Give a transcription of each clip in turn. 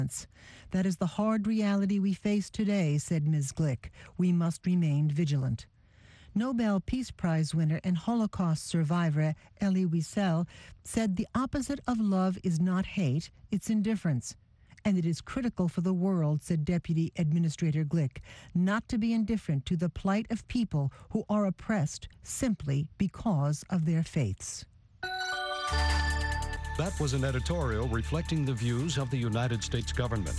That is the hard reality we face today, said Ms. Glick. We must remain vigilant. Nobel Peace Prize winner and Holocaust survivor Elie Wiesel said the opposite of love is not hate, it's indifference. And it is critical for the world, said Deputy Administrator Glick, not to be indifferent to the plight of people who are oppressed simply because of their faiths. That was an editorial reflecting the views of the United States government.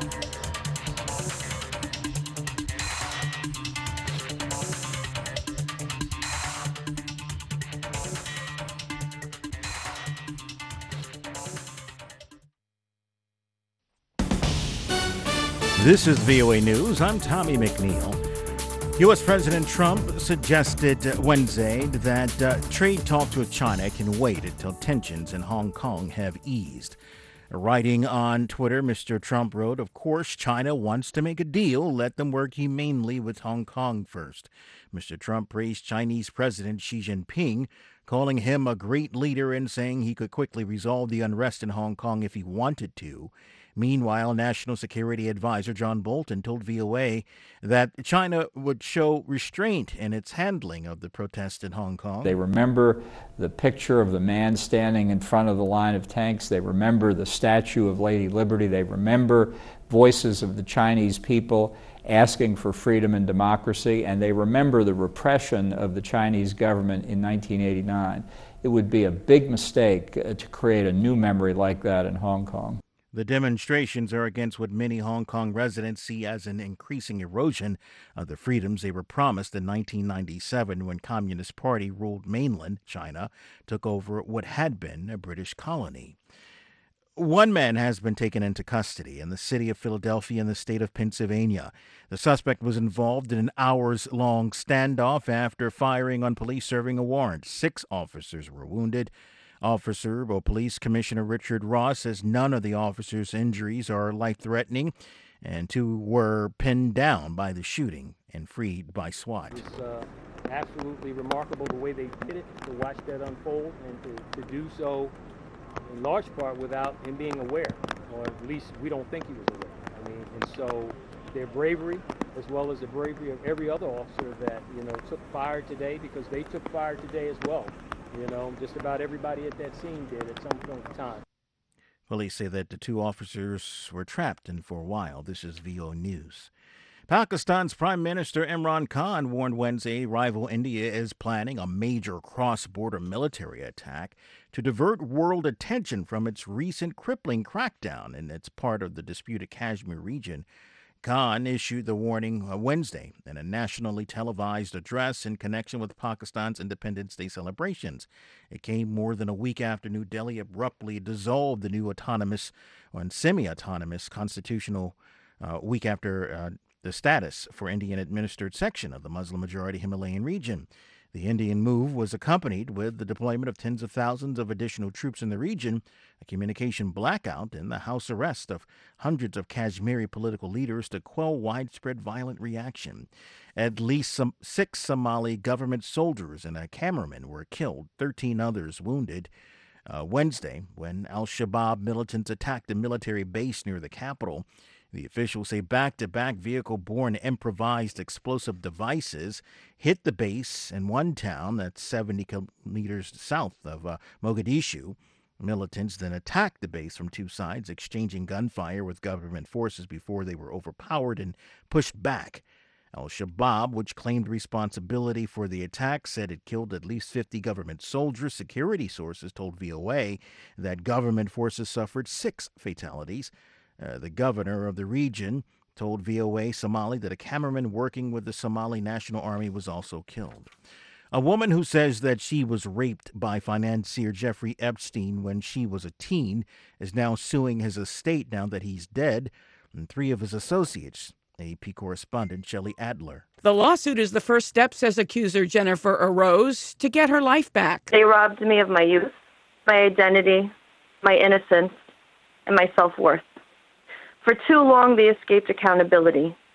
This is VOA News. I'm Tommy McNeil. U.S. President Trump suggested Wednesday that trade talks with China can wait until tensions in Hong Kong have eased. Writing on Twitter, Mr. Trump wrote, "Of course, China wants to make a deal. Let them work humanely with Hong Kong first." Mr. Trump praised Chinese President Xi Jinping, calling him a great leader and saying he could quickly resolve the unrest in Hong Kong if he wanted to. Meanwhile, National Security Advisor John Bolton told VOA that China would show restraint in its handling of the protests in Hong Kong. They remember the picture of the man standing in front of the line of tanks. They remember the statue of Lady Liberty. They remember voices of the Chinese people asking for freedom and democracy. And they remember the repression of the Chinese government in 1989. It would be a big mistake to create a new memory like that in Hong Kong. The demonstrations are against what many Hong Kong residents see as an increasing erosion of the freedoms they were promised in 1997 when Communist Party ruled mainland China took over what had been a British colony. One man has been taken into custody in the city of Philadelphia in the state of Pennsylvania. The suspect was involved in an hours-long standoff after firing on police serving a warrant. 6 officers were wounded. Police Commissioner Richard Ross says none of the officers' injuries are life-threatening, and 2 were pinned down by the shooting and freed by SWAT. It's absolutely remarkable the way they did it, to watch that unfold, and to do so in large part without him being aware, or at least we don't think he was aware. And so their bravery, as well as the bravery of every other officer that, took fire today, because they took fire today as well. Just about everybody at that scene did at some point in time. Police say that the 2 officers were trapped in for a while. This is VOA News. Pakistan's Prime Minister Imran Khan warned Wednesday rival India is planning a major cross-border military attack to divert world attention from its recent crippling crackdown in its part of the disputed Kashmir region. Khan issued the warning Wednesday in a nationally televised address in connection with Pakistan's Independence Day celebrations. It came more than a week after New Delhi abruptly dissolved the new autonomous and semi-autonomous constitutional week after the status for Indian-administered section of the Muslim-majority Himalayan region. The Indian move was accompanied with the deployment of tens of thousands of additional troops in the region, a communication blackout, and the house arrest of hundreds of Kashmiri political leaders to quell widespread violent reaction. At least 6 Somali government soldiers and a cameraman were killed, 13 others wounded. Wednesday, when al-Shabaab militants attacked a military base near the capital. The officials say back-to-back vehicle-borne improvised explosive devices hit the base in one town that's 70 kilometers south of Mogadishu. Militants then attacked the base from 2 sides, exchanging gunfire with government forces before they were overpowered and pushed back. Al-Shabaab, which claimed responsibility for the attack, said it killed at least 50 government soldiers. Security sources told VOA that government forces suffered 6 fatalities. The governor of the region told VOA Somali that a cameraman working with the Somali National Army was also killed. A woman who says that she was raped by financier Jeffrey Epstein when she was a teen is now suing his estate now that he's dead, and 3 of his associates. AP correspondent Shelley Adler. The lawsuit is the first step, says accuser Jennifer Arose, to get her life back. They robbed me of my youth, my identity, my innocence, and my self-worth. For too long, they escaped accountability.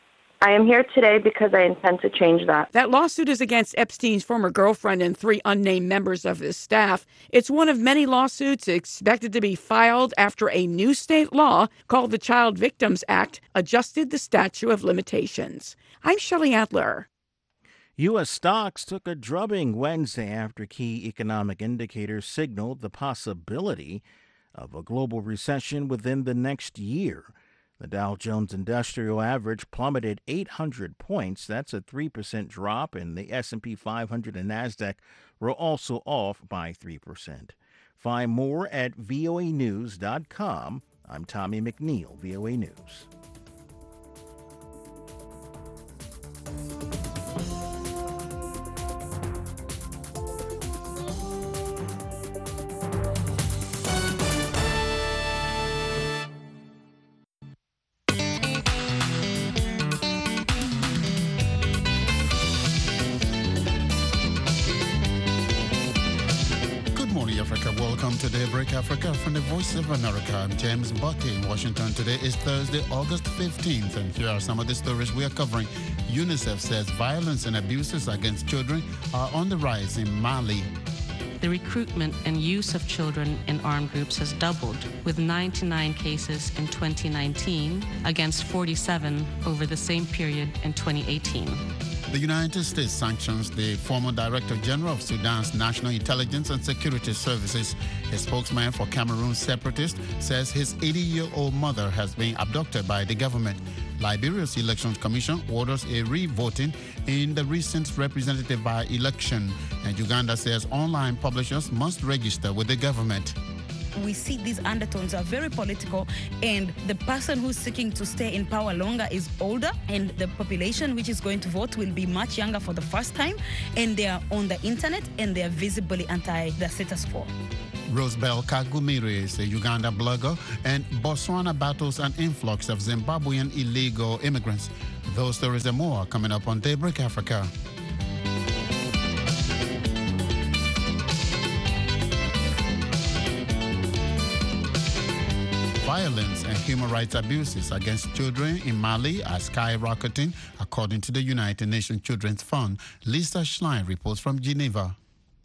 I am here today because I intend to change that. That lawsuit is against Epstein's former girlfriend and 3 unnamed members of his staff. It's one of many lawsuits expected to be filed after a new state law called the Child Victims Act adjusted the statute of limitations. I'm Shelley Adler. U.S. stocks took a drubbing Wednesday after key economic indicators signaled the possibility of a global recession within the next year. The Dow Jones Industrial Average plummeted 800 points. That's a 3% drop, and the S&P 500 and NASDAQ were also off by 3%. Find more at voanews.com. I'm Tommy McNeil, VOA News. Welcome to Daybreak Africa from the Voice of America. I'm James Bucky in Washington. Today is Thursday, August 15th, and here are some of the stories we are covering. UNICEF says violence and abuses against children are on the rise in Mali. The recruitment and use of children in armed groups has doubled, with 99 cases in 2019 against 47 over the same period in 2018. The United States sanctions the former Director General of Sudan's National Intelligence and Security Services. A spokesman for Cameroon separatists says his 80-year-old mother has been abducted by the government. Liberia's Elections Commission orders a re-voting in the recent representative by-election. And Uganda says online publishers must register with the government. We see these undertones are very political, and the person who's seeking to stay in power longer is older, and the population which is going to vote will be much younger for the first time, and they are on the internet, and they are visibly anti the status quo. Rosebel Kagumire is a Uganda blogger, and Botswana battles an influx of Zimbabwean illegal immigrants. Those stories and more are coming up on Daybreak Africa. Violence and human rights abuses against children in Mali are skyrocketing, according to the United Nations Children's Fund. Lisa Schlein reports from Geneva.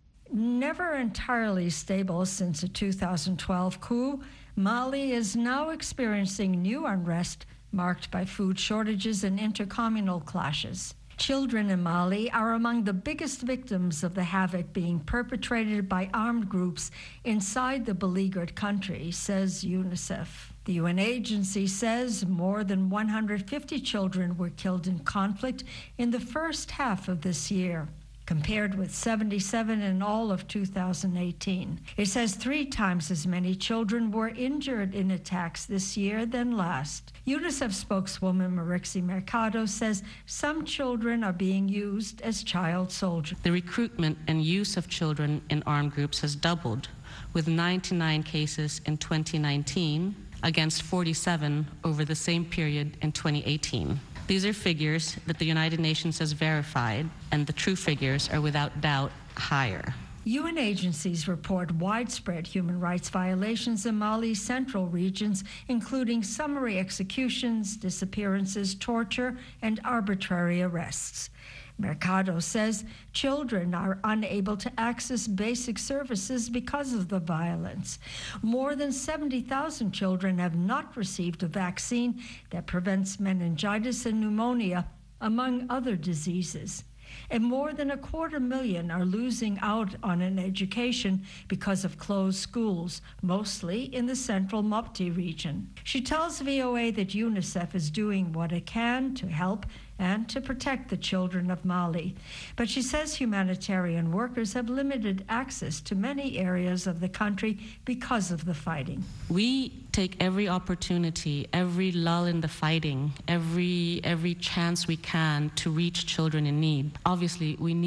Never entirely stable since the 2012 coup, Mali is now experiencing new unrest marked by food shortages and intercommunal clashes. Children in Mali are among the biggest victims of the havoc being perpetrated by armed groups inside the beleaguered country, says UNICEF. The UN agency says more than 150 children were killed in conflict in the first half of this year, compared with 77 in all of 2018. It says 3 times as many children were injured in attacks this year than last. UNICEF spokeswoman Marixie Mercado says some children are being used as child soldiers. The recruitment and use of children in armed groups has doubled, with 99 cases in 2019 against 47 over the same period in 2018. These are figures that the United Nations has verified, and the true figures are without doubt higher. UN agencies report widespread human rights violations in Mali's central regions, including summary executions, disappearances, torture, and arbitrary arrests. Mercado says children are unable to access basic services because of the violence. More than 70,000 children have not received a vaccine that prevents meningitis and pneumonia, among other diseases. And more than 250,000 are losing out on an education because of closed schools, mostly in the central Mopti region. She tells VOA that UNICEF is doing what it can to help and to protect the children of Mali. But she says humanitarian workers have limited access to many areas of the country because of the fighting. We take every opportunity, every lull in the fighting, every chance we can to reach children in need. Obviously, we need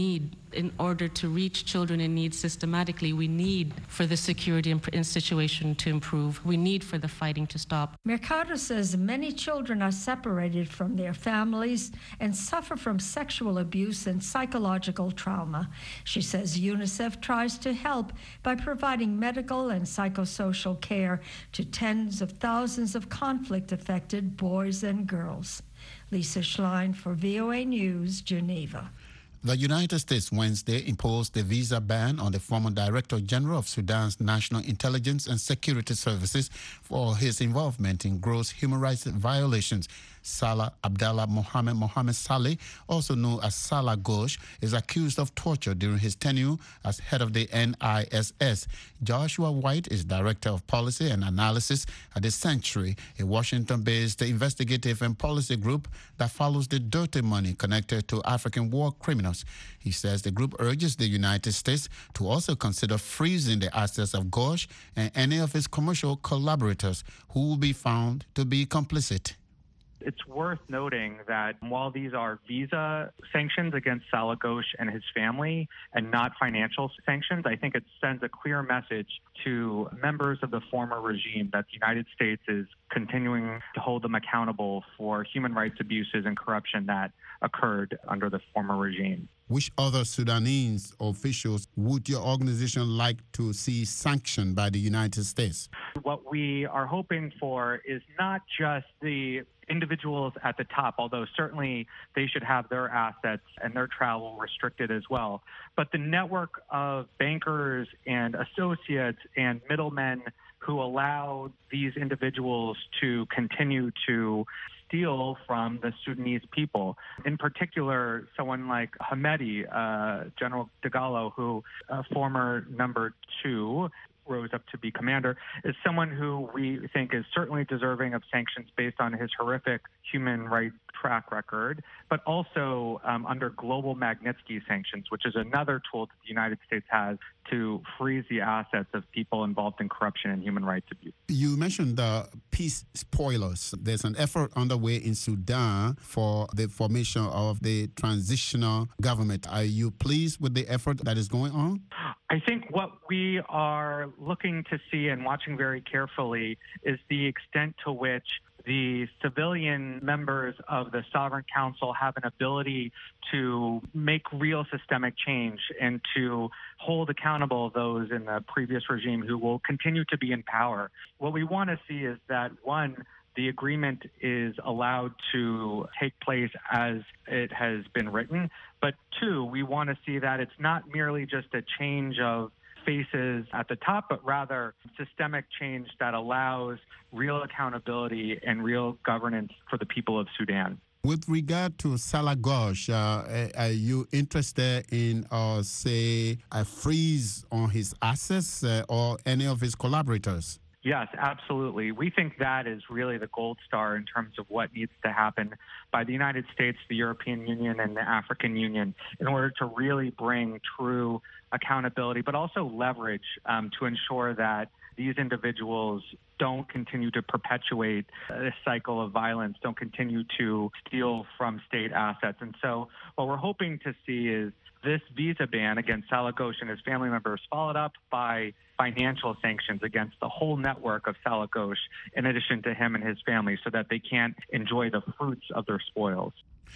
In order to reach children in need systematically, we need for the security and situation to improve. We need for the fighting to stop. Mercado says many children are separated from their families and suffer from sexual abuse and psychological trauma. She says UNICEF tries to help by providing medical and psychosocial care to tens of thousands of conflict-affected boys and girls. Lisa Schlein for VOA News, Geneva. The United States Wednesday imposed a visa ban on the former Director General of Sudan's National Intelligence and Security Services for his involvement in gross human rights violations. Salah Abdallah Mohammed Saleh, also known as Salah Ghosh, is accused of torture during his tenure as head of the NISS. Joshua White is Director of Policy and Analysis at the Sanctuary, a Washington-based investigative and policy group that follows the dirty money connected to African war criminals. He says the group urges the United States to also consider freezing the assets of Ghosh and any of his commercial collaborators who will be found to be complicit. It's worth noting that while these are visa sanctions against Salah Ghosh and his family and not financial sanctions, I think it sends a clear message to members of the former regime that the United States is continuing to hold them accountable for human rights abuses and corruption that occurred under the former regime. Which other Sudanese officials would your organization like to see sanctioned by the United States? What we are hoping for is not just the individuals at the top, although certainly they should have their assets and their travel restricted as well, but the network of bankers and associates and middlemen who allow these individuals to continue to steal from the Sudanese people. In particular, someone like Hamedi, General Dagalo, who former number 2, rose up to be commander, is someone who we think is certainly deserving of sanctions based on his horrific human rights track record, but also under global Magnitsky sanctions, which is another tool that the United States has to freeze the assets of people involved in corruption and human rights abuse. You mentioned the peace spoilers. There's an effort underway in Sudan for the formation of the transitional government. Are you pleased with the effort that is going on? I think what we are looking to see and watching very carefully is the extent to which the civilian members of the Sovereign Council have an ability to make real systemic change and to hold accountable those in the previous regime who will continue to be in power. What we want to see is that, one, the agreement is allowed to take place as it has been written, but two, we want to see that it's not merely just a change of faces at the top, but rather systemic change that allows real accountability and real governance for the people of Sudan. With regard to Salah Ghosh, are you interested in, say, a freeze on his assets or any of his collaborators? Yes, absolutely. We think that is really the gold star in terms of what needs to happen by the United States, the European Union, and the African Union in order to really bring true accountability, but also leverage to ensure that these individuals don't continue to perpetuate this cycle of violence, don't continue to steal from state assets. And so what we're hoping to see is this visa ban against Salah Ghosh and his family members followed up by financial sanctions against the whole network of Salah Ghosh, in addition to him and his family, so that they can't enjoy the fruits of their spoils.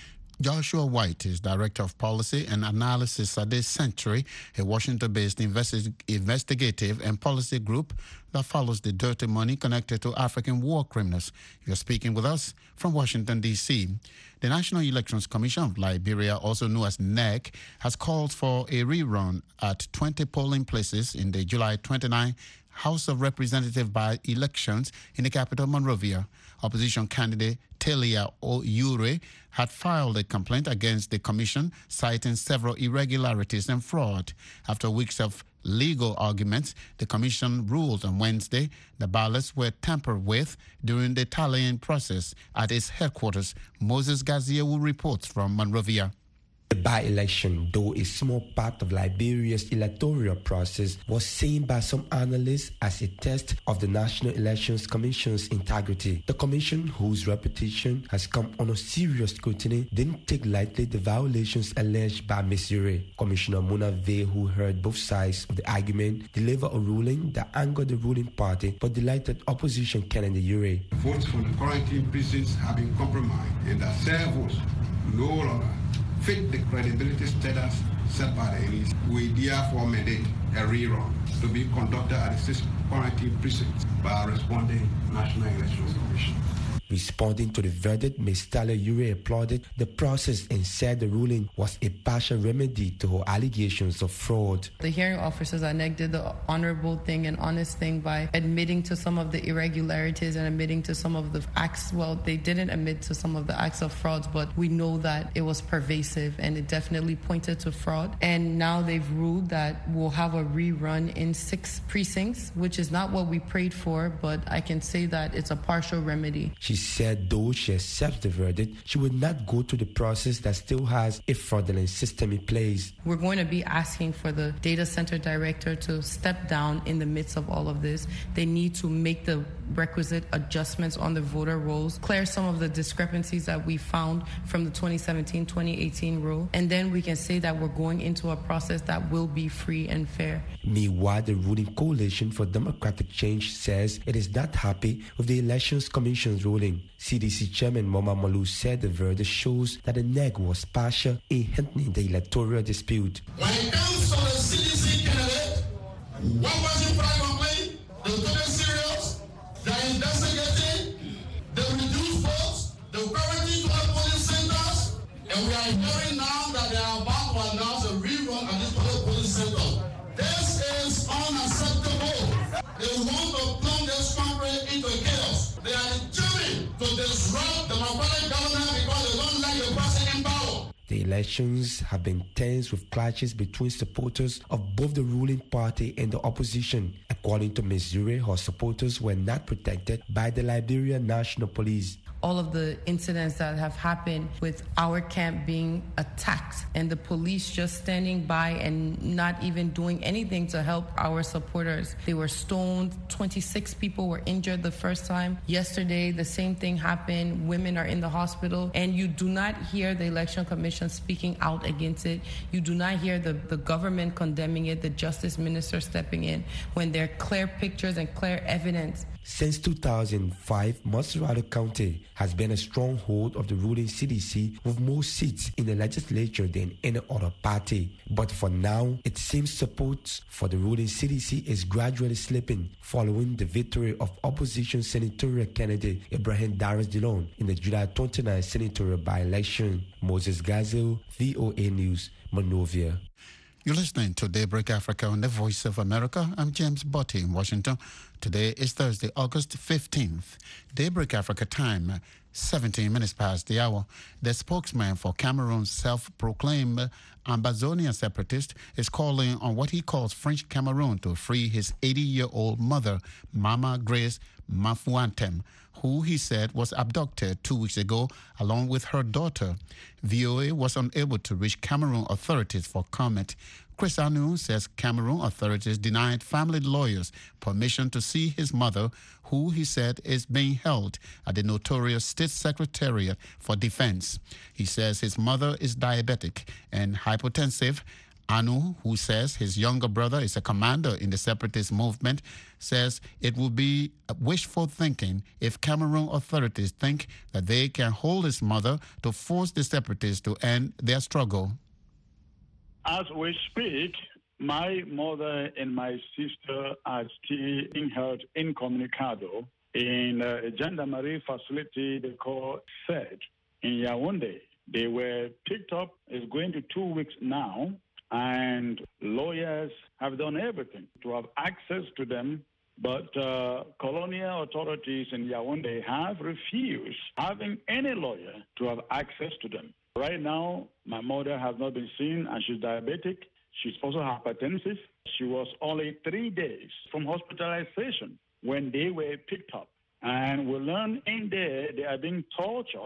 Joshua White is Director of Policy and Analysis at the Sanctuary, a Washington-based investigative and policy group that follows the dirty money connected to African war criminals. You're speaking with us from Washington, D.C. The National Elections Commission of Liberia, also known as NEC, has called for a rerun at 20 polling places in the July 29 House of Representatives by-elections in the capital, Monrovia. Opposition candidate Talia Oyure had filed a complaint against the commission, citing several irregularities and fraud. After weeks of legal arguments, the commission ruled on Wednesday the ballots were tampered with during the tallying process at its headquarters. Moses Gazia will report from Monrovia. The by-election, though a small part of Liberia's electoral process, was seen by some analysts as a test of the National Elections Commission's integrity. The commission, whose reputation has come under serious scrutiny, didn't take lightly the violations alleged by Ms. Ure. Commissioner Mona Vey, who heard both sides of the argument, delivered a ruling that angered the ruling party but delighted opposition Kennedy Ure. Votes from the quarantine precincts have been compromised, and that their votes no longer fit the credibility status set by the elites. We therefore mandate a rerun to be conducted at the 6 quarantine precincts by a responding National Elections Commission. Responding to the verdict, Ms. Talia Ure applauded the process and said the ruling was a partial remedy to her allegations of fraud. The hearing officers, INEC, did the honorable thing and honest thing by admitting to some of the irregularities and admitting to some of the acts. Well, they didn't admit to some of the acts of frauds, but we know that it was pervasive and it definitely pointed to fraud. And now they've ruled that we'll have a rerun in 6 precincts, which is not what we prayed for, but I can say that it's a partial remedy. She said though she accepts the verdict, she would not go through the process that still has a fraudulent system in place. We're going to be asking for the data center director to step down in the midst of all of this. They need to make the requisite adjustments on the voter rolls, clear some of the discrepancies that we found from the 2017-2018 rule, and then we can say that we're going into a process that will be free and fair. Meanwhile, the ruling Coalition for Democratic Change says it is not happy with the Elections Commission's ruling. CDC Chairman Moma Malu said the verdict shows that the NEG was partial in handling the electoral dispute. When it comes to the CDC candidate, what was your complaint? They were taking serious, they're investigating, they reduce votes, they quarantine 12 polling centers, and we are hearing now that they are about to announce a rerun of this polling center. This is unacceptable. They want to plunge this country into chaos. They are determined to disrupt democratic government because they don't like the person in power. The elections have been tense with clashes between supporters of both the ruling party and the opposition. According to Ms. Ure, her supporters were not protected by the Liberian National Police. All of the incidents that have happened with our camp being attacked and the police just standing by and not even doing anything to help our supporters. They were stoned. 26 people were injured the first time. Yesterday, the same thing happened. Women are in the hospital, and you do not hear the Election Commission speaking out against it. You do not hear the government condemning it, the Justice Minister stepping in when there are clear pictures and clear evidence. Since 2005, Montserrat County has been a stronghold of the ruling CDC with more seats in the legislature than any other party. But for now, it seems support for the ruling CDC is gradually slipping following the victory of opposition senatorial candidate Ibrahim Darius Dillon in the July 29 senatorial by-election. Moses Gazel, VOA News, Monrovia. You're listening to Daybreak Africa on the Voice of America. I'm James Botti in Washington. Today is Thursday, August 15th. Daybreak Africa time, 17 minutes past the hour. The spokesman for Cameroon's self-proclaimed Ambazonian separatist is calling on what he calls French Cameroon to free his 80-year-old mother, Mama Grace Mafuantem, who he said was abducted 2 weeks ago along with her daughter. VOA was unable to reach Cameroon authorities for comment. Chris Anu says Cameroon authorities denied family lawyers permission to see his mother, who he said is being held at the notorious State Secretariat for Defense. He says his mother is diabetic and hypotensive. Anu, who says his younger brother is a commander in the separatist movement, says it will be wishful thinking if Cameroon authorities think that they can hold his mother to force the separatists to end their struggle. As we speak, my mother and my sister are still being held incommunicado in a gendarmerie facility they call SED in Yaoundé. They were picked up. It's going to 2 weeks now. And lawyers have done everything to have access to them, but colonial authorities in Yaoundé have refused having any lawyer to have access to them. Right now, my mother has not been seen, and she's diabetic. She's also hypertensive. She was only 3 days from hospitalization when they were picked up. And we learned in there they are being tortured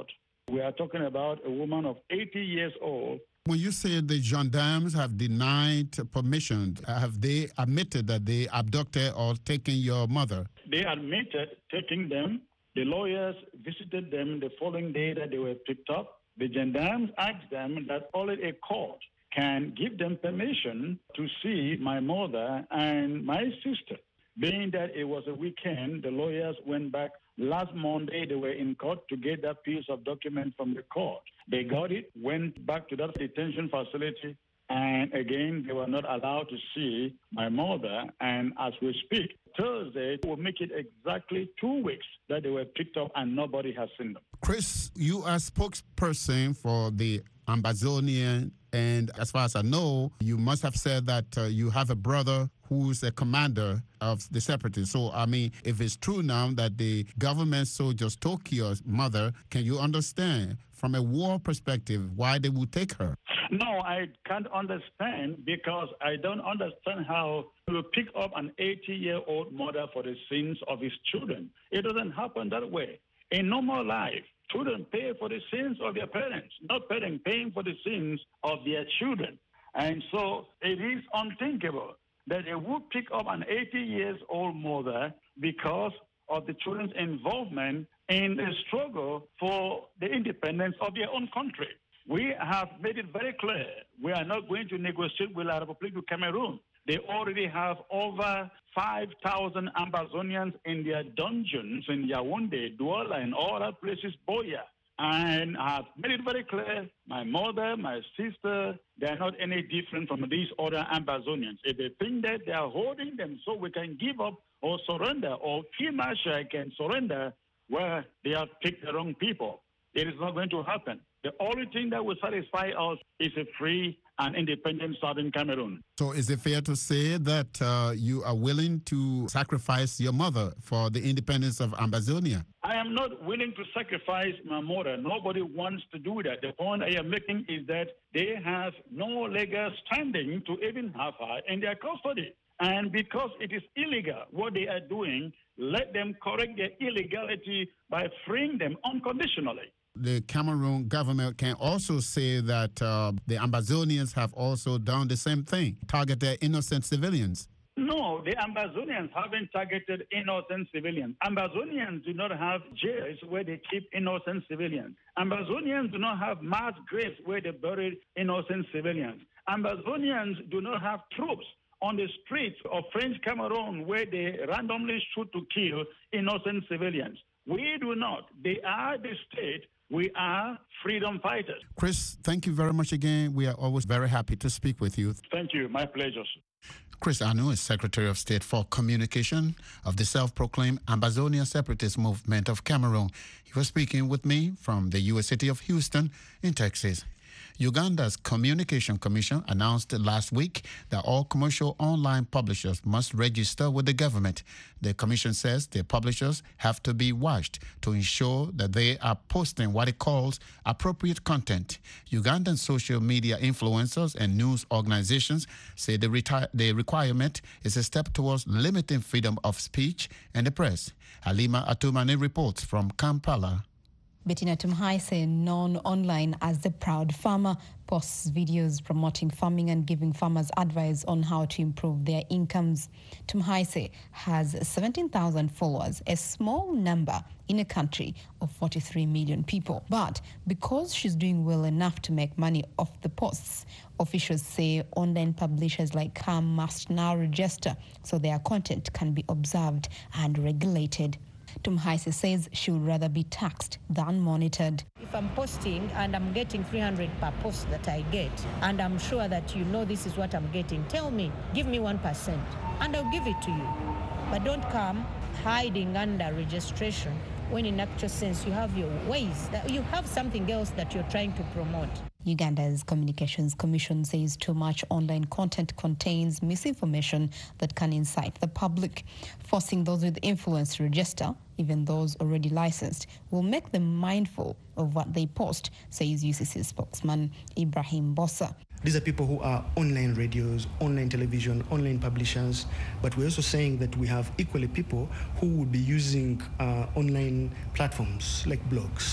We are talking about a woman of 80 years old. When you say the gendarmes have denied permission, have they admitted that they abducted or taken your mother? They admitted taking them. The lawyers visited them the following day that they were picked up. The gendarmes asked them that only a court can give them permission to see my mother and my sister. Being that it was a weekend, the lawyers went back. Last Monday, they were in court to get that piece of document from the court. They got it, went back to that detention facility, and again, they were not allowed to see my mother. And as we speak, Thursday will make it exactly 2 weeks that they were picked up and nobody has seen them. Chris, you are spokesperson for the Ambazonian, and as far as I know, you must have said that you have a brother who's a commander of the separatists. So, I mean, if it's true now that the government soldiers took your mother, can you understand from a war perspective why they would take her? No, I can't understand because I don't understand how you pick up an 80-year-old mother for the sins of his children. It doesn't happen that way. In normal life, children pay for the sins of their parents, not parents paying for the sins of their children. And so it is unthinkable that they would pick up an 80-year-old mother because of the children's involvement in the struggle for the independence of their own country. We have made it very clear we are not going to negotiate with La République du Cameroon. They already have over 5,000 Ambazonians in their dungeons in Yaoundé, Douala, and all other places, Boya. And I've made it very clear, my mother, my sister, they are not any different from these other Ambazonians. If they think that they are holding them so we can give up or surrender, or Kimasha can surrender, well, they have picked the wrong people. It is not going to happen. The only thing that will satisfy us is a free and independent Southern Cameroon. So is it fair to say that you are willing to sacrifice your mother for the independence of Ambazonia? I am not willing to sacrifice my mother. Nobody wants to do that. The point I am making is that they have no legal standing to even have her in their custody. And because it is illegal what they are doing, let them correct their illegality by freeing them unconditionally. The Cameroon government can also say that the Ambazonians have also done the same thing, targeted innocent civilians. No, the Ambazonians haven't targeted innocent civilians. Ambazonians do not have jails where they keep innocent civilians. Ambazonians do not have mass graves where they bury innocent civilians. Ambazonians do not have troops on the streets of French Cameroon where they randomly shoot to kill innocent civilians. We do not. They are the state. We are freedom fighters. Chris, thank you very much again. We are always very happy to speak with you. Thank you. My pleasure. Chris Anu is Secretary of State for Communication of the self-proclaimed Ambazonia Separatist Movement of Cameroon. He was speaking with me from the U.S. city of Houston in Texas. Uganda's Communication Commission announced last week that all commercial online publishers must register with the government. The commission says the publishers have to be watched to ensure that they are posting what it calls appropriate content. Ugandan social media influencers and news organizations say the requirement is a step towards limiting freedom of speech and the press. Halima Atumani reports from Kampala. Bettina Tumhaise, known online as the Proud Farmer, posts videos promoting farming and giving farmers advice on how to improve their incomes. Tumhaise has 17,000 followers, a small number in a country of 43 million people. But because she's doing well enough to make money off the posts, officials say online publishers like her must now register so their content can be observed and regulated. Tumhaise says she would rather be taxed than monitored. If I'm posting and I'm getting 300 per post that I get, and I'm sure that you know this is what I'm getting, tell me, give me 1%, and I'll give it to you. But don't come hiding under registration when in actual sense you have your ways, that you have something else that you're trying to promote. Uganda's Communications Commission says too much online content contains misinformation that can incite the public. Forcing those with influence to register, even those already licensed, will make them mindful of what they post, says UCC spokesman Ibrahim Bossa. These are people who are online radios, online television, online publishers, but we're also saying that we have equally people who will be using online platforms like blogs,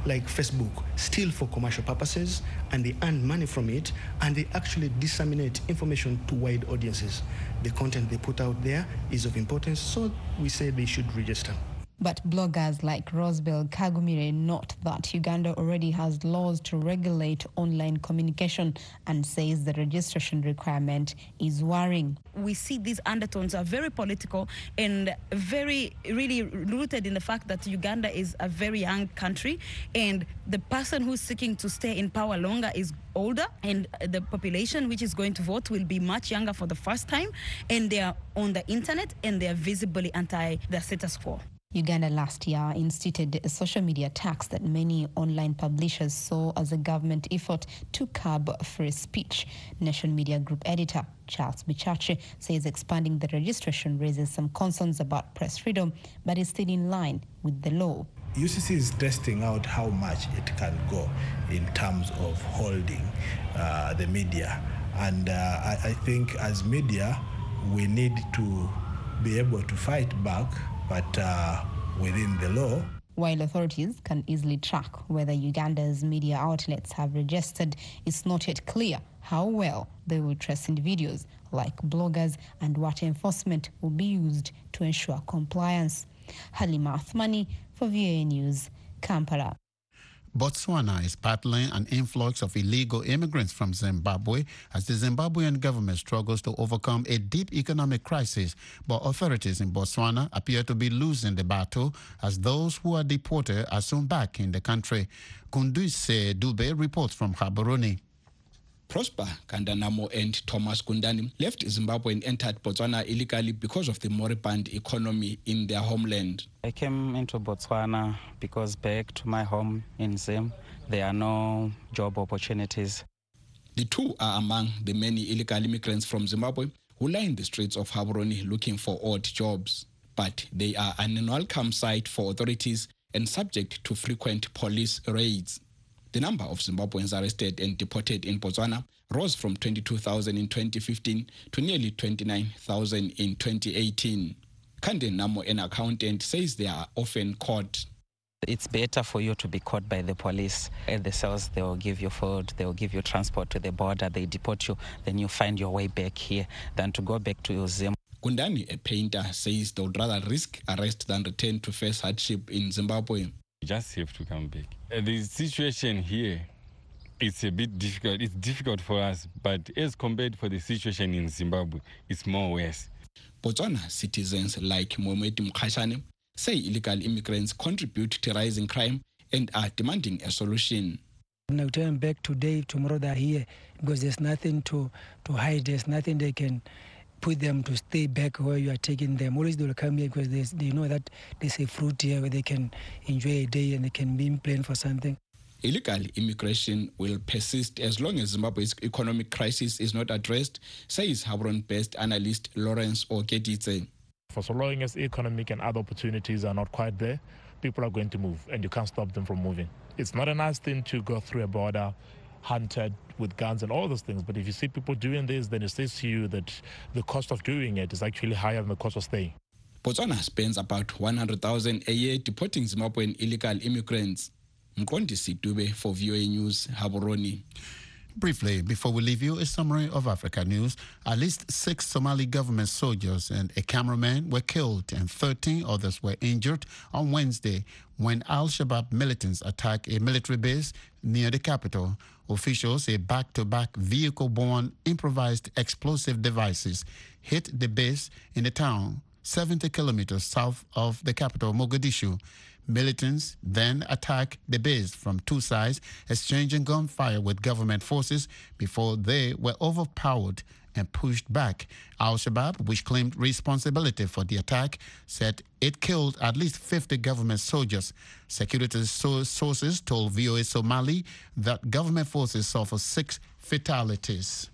like Facebook steal for commercial purposes, and they earn money from it, and they actually disseminate information to wide audiences. The content they put out there is of importance, so we say they should register. But bloggers like Rosebel Kagumire note that Uganda already has laws to regulate online communication and says the registration requirement is worrying. We see these undertones are very political and very really rooted in the fact that Uganda is a very young country, and the person who's seeking to stay in power longer is older, and the population which is going to vote will be much younger for the first time, and they are on the internet and they are visibly anti the status quo. Uganda last year instituted a social media tax that many online publishers saw as a government effort to curb free speech. Nation Media Group editor Charles Bichache says expanding the registration raises some concerns about press freedom, but is still in line with the law. UCC is testing out how much it can go in terms of holding the media. And I think as media, we need to be able to fight back, but within the law. While authorities can easily track whether Uganda's media outlets have registered, it's not yet clear how well they will trace individuals like bloggers and what enforcement will be used to ensure compliance. Halima Athmani for VOA News, Kampala. Botswana is battling an influx of illegal immigrants from Zimbabwe as the Zimbabwean government struggles to overcome a deep economic crisis. But authorities in Botswana appear to be losing the battle as those who are deported are soon back in the country. Kunduse Dube reports from Gaborone. Prosper Kandanamo and Thomas Kundani left Zimbabwe and entered Botswana illegally because of the moribund economy in their homeland. I came into Botswana because back to my home in Zim, there are no job opportunities. The two are among the many illegal immigrants from Zimbabwe who lie in the streets of Gaborone looking for odd jobs. But they are an unwelcome sight for authorities and subject to frequent police raids. The number of Zimbabweans arrested and deported in Botswana rose from 22,000 in 2015 to nearly 29,000 in 2018. Kande Namo, an accountant, says they are often caught. It's better for you to be caught by the police. At the cells, they will give you food, they will give you transport to the border, they deport you, then you find your way back here than to go back to Zim. Kundani, a painter, says they would rather risk arrest than return to face hardship in Zimbabwe. You just have to come back. The situation here, it's a bit difficult. It's difficult for us, but as compared for the situation in Zimbabwe, it's more worse. Botswana citizens like Mohamed Mkhashane say illegal immigrants contribute to rising crime and are demanding a solution. Now turn back today, tomorrow they're here because there's nothing to hide. There's nothing they can put them to stay back where you are taking them. Always they will come here because they know that there's a fruit here where they can enjoy a day and they can be in plan for something. Illegal immigration will persist as long as Zimbabwe's economic crisis is not addressed, says Gaborone-based analyst Lawrence Okeditse. For so long as economic and other opportunities are not quite there, people are going to move and you can't stop them from moving. It's not a nice thing to go through a border hunted with guns and all those things, but if you see people doing this, then it says to you that the cost of doing it is actually higher than the cost of staying. Botswana spends about 100,000 a year deporting Zimbabwean illegal immigrants. Mkondisi Dube for VOA News, Gaborone. Briefly, before we leave you, a summary of Africa news. At least 6 Somali government soldiers and a cameraman were killed and 13 others were injured on Wednesday when Al-Shabaab militants attacked a military base near the capital. Officials say back-to-back vehicle-borne improvised explosive devices hit the base in the town 70 kilometers south of the capital, Mogadishu. Militants then attacked the base from two sides, exchanging gunfire with government forces before they were overpowered and pushed back. Al-Shabaab, which claimed responsibility for the attack, said it killed at least 50 government soldiers. Security sources told VOA Somali that government forces suffered 6 fatalities.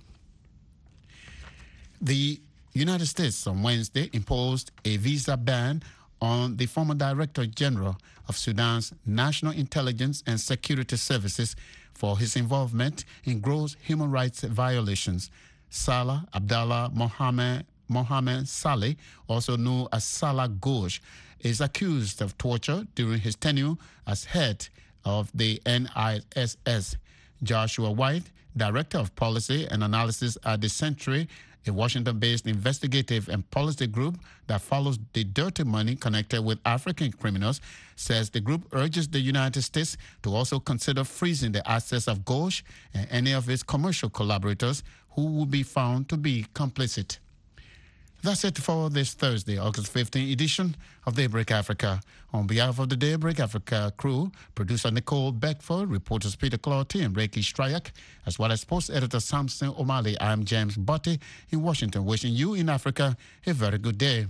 The United States on Wednesday imposed a visa ban on the former Director General of Sudan's National Intelligence and Security Services for his involvement in gross human rights violations. Salah Abdallah Mohammed Saleh, also known as Salah Ghosh, is accused of torture during his tenure as head of the NISS. Joshua White, Director of Policy and Analysis at the Century, a Washington-based investigative and policy group that follows the dirty money connected with African criminals, says the group urges the United States to also consider freezing the assets of Ghosh and any of its commercial collaborators who will be found to be complicit. That's it for this Thursday, August 15th edition of Daybreak Africa. On behalf of the Daybreak Africa crew, producer Nicole Beckford, reporters Peter Clotty and Reiki Strayak, as well as post editor Samson O'Malley, I'm James Botti in Washington, wishing you in Africa a very good day.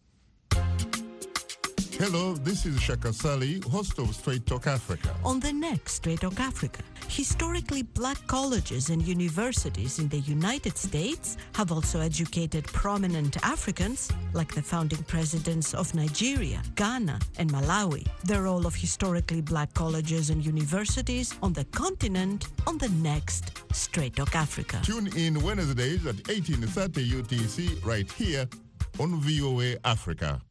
Hello, this is Shaka Sali, host of Straight Talk Africa. On the next Straight Talk Africa, historically black colleges and universities in the United States have also educated prominent Africans, like the founding presidents of Nigeria, Ghana, and Malawi. The role of historically black colleges and universities on the continent on the next Straight Talk Africa. Tune in Wednesdays at 18:30 UTC right here on VOA Africa.